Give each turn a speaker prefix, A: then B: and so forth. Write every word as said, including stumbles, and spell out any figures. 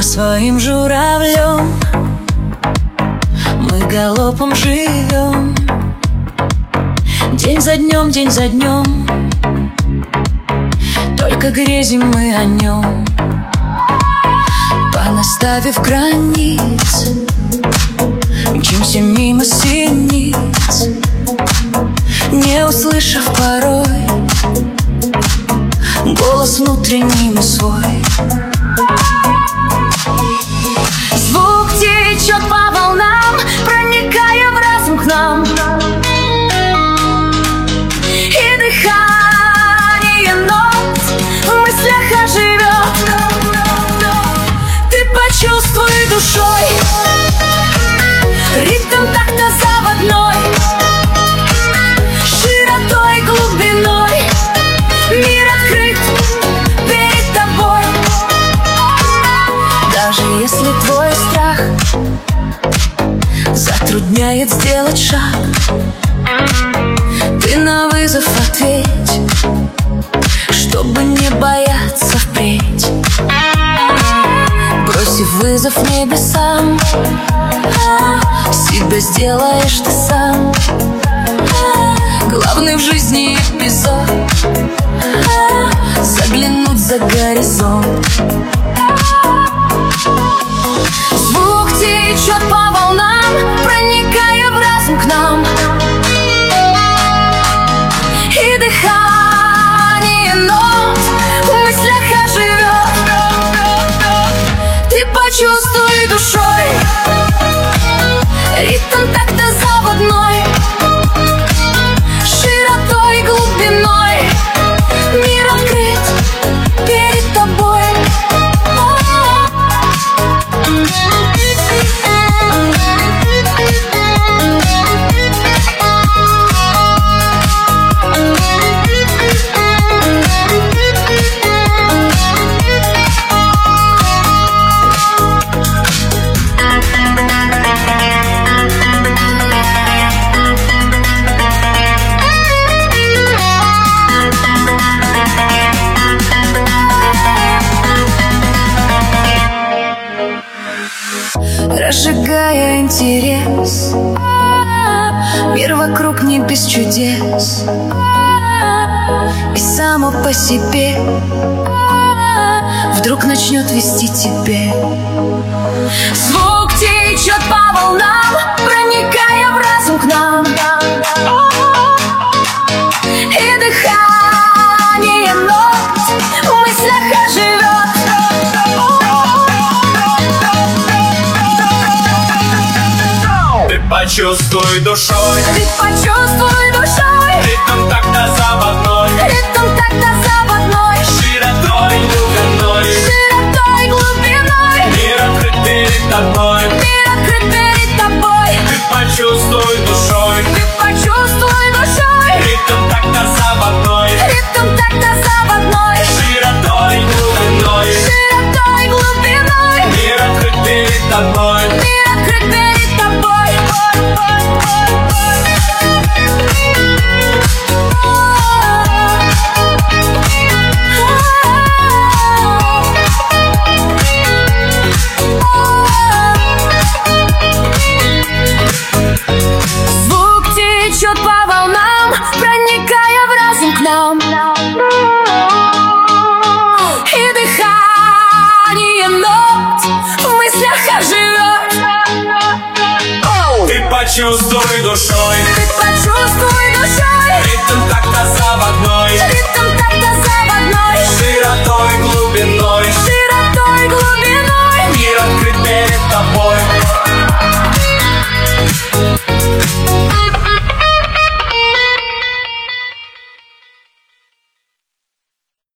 A: своим журавлем мы галопом живем. День за днем, день за днем, только грезим мы о нем. Понаставив границ, мчимся мимо синиц, не услышав порой голос внутренний мы свой. Звук течет по волнам, проникая в разум к нам, и дыхание нот в мыслях оживет. Ты почувствуй душой ритм такта заводной, широтой, глубиной мир открыт перед тобой. Даже если твой страх затрудняет сделать шаг, ты на вызов ответь, чтобы не бояться впредь. Бросив вызов небесам, себя сделаешь ты сам. Главный в жизни эпизод — заглянуть за горизонт. Звук течет по волнам, проникая в разум к нам, и дыхание нот в мыслях оживет. Ты почувствуй душой ритм такта заводной, широтой, глубиной мир открыт перед тобой. Разжигая интерес, мир вокруг не без чудес, и само по себе вдруг начнет вести тебе. Звук течет по волнам, проникая в разум к нам, и дыхание нот в мыслях оживет.
B: Почувствуй душой,
A: ты почувствуй душой
B: ритм такта заводной,
A: ритм такта заводной,
B: широтой, глубиной,
A: широтой, глубиной
B: мир открыт перед тобой.
A: мир открыт перед тобой.
B: Ты почувствуй душой,
A: ты почувствуй душой
B: ритм такта заводной,
A: ритм такта заводной,
B: широтой, глубиной,
A: широтой, глубиной
B: мир открыт перед тобой.
A: мир открыт перед тобой. Звук течет по волнам, проникая в разум к нам, и дыхание нот в мыслях оживет.
B: Ты почувствуй душой,
A: Ты почувствуй душой
B: ритм такта заводной,
A: ритм такта заводной,
B: широтой, глубиной